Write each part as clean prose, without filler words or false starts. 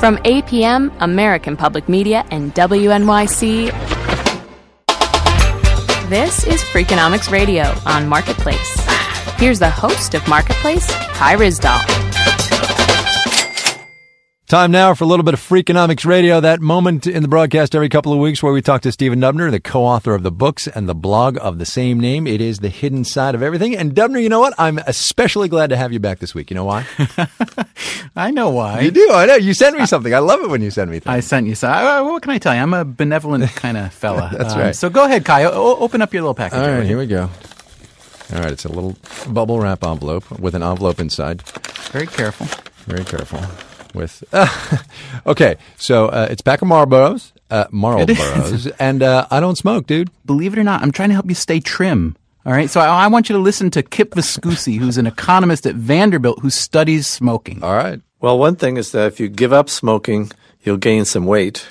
From APM, American Public Media, and WNYC, this is Freakonomics Radio on Marketplace. Here's the host of Marketplace, Kai Ryssdal. Time now for a little bit of Freakonomics Radio, that moment in the broadcast every couple of weeks where we talk to Stephen Dubner, the co-author of the books and the blog of the same name. It is the hidden side of everything. And Dubner, you know what? I'm especially glad to have you back this week. You know why? I know why. You do. I know. You send me something. I love it when you send me things. I sent you something. What can I tell you? I'm a benevolent kind of fella. That's right. So go ahead, Kai. Open up your little package. All right, here we go. All right, it's a little bubble wrap envelope with an envelope inside. Very careful. Very careful. With okay, so it's a pack of Marlboros, and I don't smoke, dude. Believe it or not, I'm trying to help you stay trim. All right, so I want you to listen to Kip Viscusi, who's an economist at Vanderbilt who studies smoking. All right. Well, one thing is that if you give up smoking, you'll gain some weight.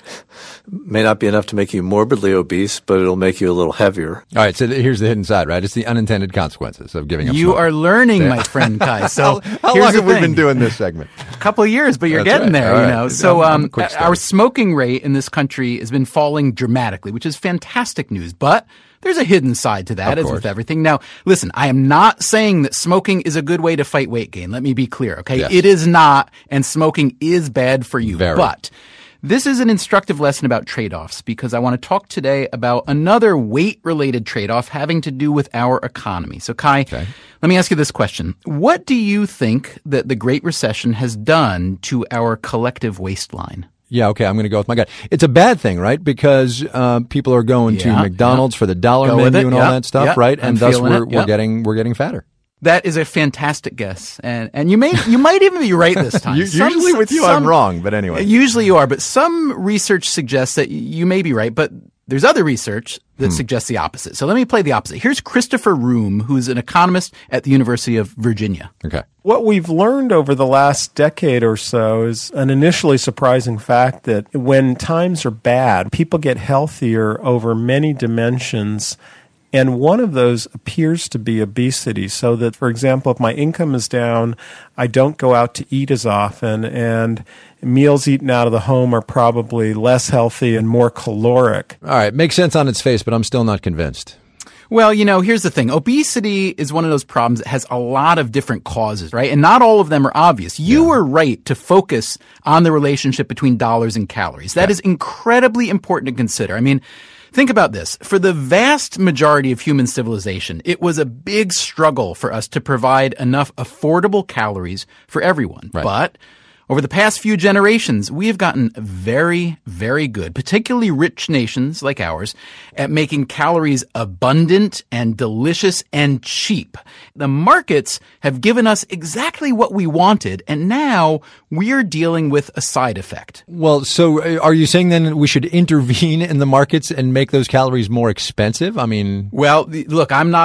May not be enough to make you morbidly obese, but it'll make you a little heavier. All right, so here's the hidden side, right? It's the unintended consequences of giving up You smoking. are learning, my friend Kai. So how long have we been doing this segment? A couple of years, but you're That's getting right. there, All you right. know. So I'm a quick study. our smoking rate in this country has been falling dramatically, which is fantastic news. But there's a hidden side to that, Of as course. with everything. Now, listen, I am not saying that smoking is a good way to fight weight gain. Let me be clear, okay? Yes. It is not, and smoking is bad for you. Very. But this is an instructive lesson about trade-offs because I want to talk today about another weight-related trade-off having to do with our economy. So, Kai, let me ask you this question. What do you think that the Great Recession has done to our collective waistline? Yeah, okay, I'm going to go with my gut. It's a bad thing, right? Because people are going to McDonald's for the dollar Go with menu it. and all Yep. that stuff, Yep. right? I'm And thus feeling it. we're getting fatter. That is a fantastic guess, and you might even be right this time. Usually with you, I'm wrong, but anyway. Usually you are, but some research suggests that you may be right, but there's other research that suggests the opposite. So let me play the opposite. Here's Christopher Room, who's an economist at the University of Virginia. Okay. What we've learned over the last decade or so is an initially surprising fact that when times are bad, people get healthier over many dimensions. And one of those appears to be obesity. So that, for example, if my income is down, I don't go out to eat as often, and meals eaten out of the home are probably less healthy and more caloric. All right, makes sense on its face, but I'm still not convinced. Well, you know, here's the thing. Obesity is one of those problems that has a lot of different causes, right? And not all of them are obvious. You were right to focus on the relationship between dollars and calories. That is incredibly important to consider. I mean, think about this. For the vast majority of human civilization, it was a big struggle for us to provide enough affordable calories for everyone. Right. But over the past few generations, we have gotten very, very good, particularly rich nations like ours, at making calories abundant and delicious and cheap. The markets have given us exactly what we wanted, and now we're dealing with a side effect. Well, so are you saying then we should intervene in the markets and make those calories more expensive? I mean, well, look, I'm not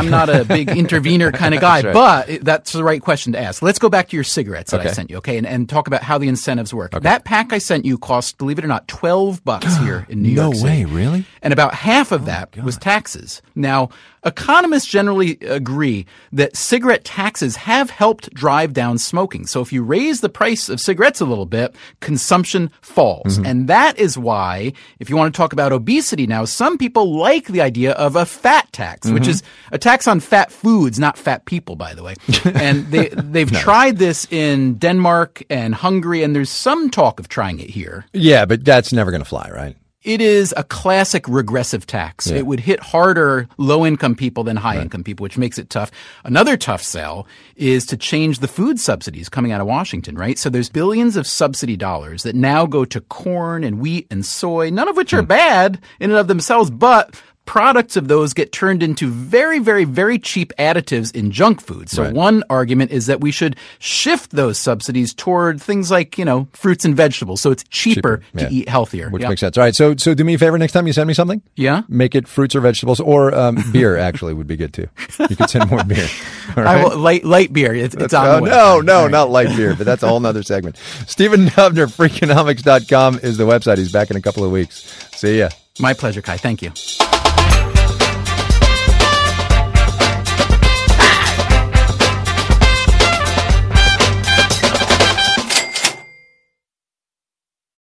a big intervener kind of guy, That's right. but that's the right question to ask. Let's go back to your cigarettes that I sent you, okay, and talk about how the incentives work. Okay. That pack I sent you cost, believe it or not, $12 here in New York City. No way, really? And about half of that was taxes. Now, economists generally agree that cigarette taxes have helped drive down smoking. So if you raise the price of cigarettes a little bit, consumption falls. Mm-hmm. And that is why, if you want to talk about obesity now, some people like the idea of a fat tax, which is a tax on fat foods, not fat people, by the way. And they've tried this in Denmark and Hungary, and there's some talk of trying it here. Yeah, but that's never going to fly, right? It is a classic regressive tax. Yeah. It would hit harder low-income people than high-income people, which makes it tough. Another tough sell is to change the food subsidies coming out of Washington, right? So there's billions of subsidy dollars that now go to corn and wheat and soy, none of which are bad in and of themselves, but products of those get turned into very, very, very cheap additives in junk food. So one argument is that we should shift those subsidies toward things like, fruits and vegetables. So it's cheaper to eat healthier. Which makes sense. All right. So do me a favor next time you send me something. Yeah. Make it fruits or vegetables, or beer actually would be good too. You could send more beer. All right? I will, light beer. It's on the way. No, not light beer, but that's a whole nother segment. Stephen Dubner, Freakonomics.com is the website. He's back in a couple of weeks. See ya. My pleasure, Kai. Thank you.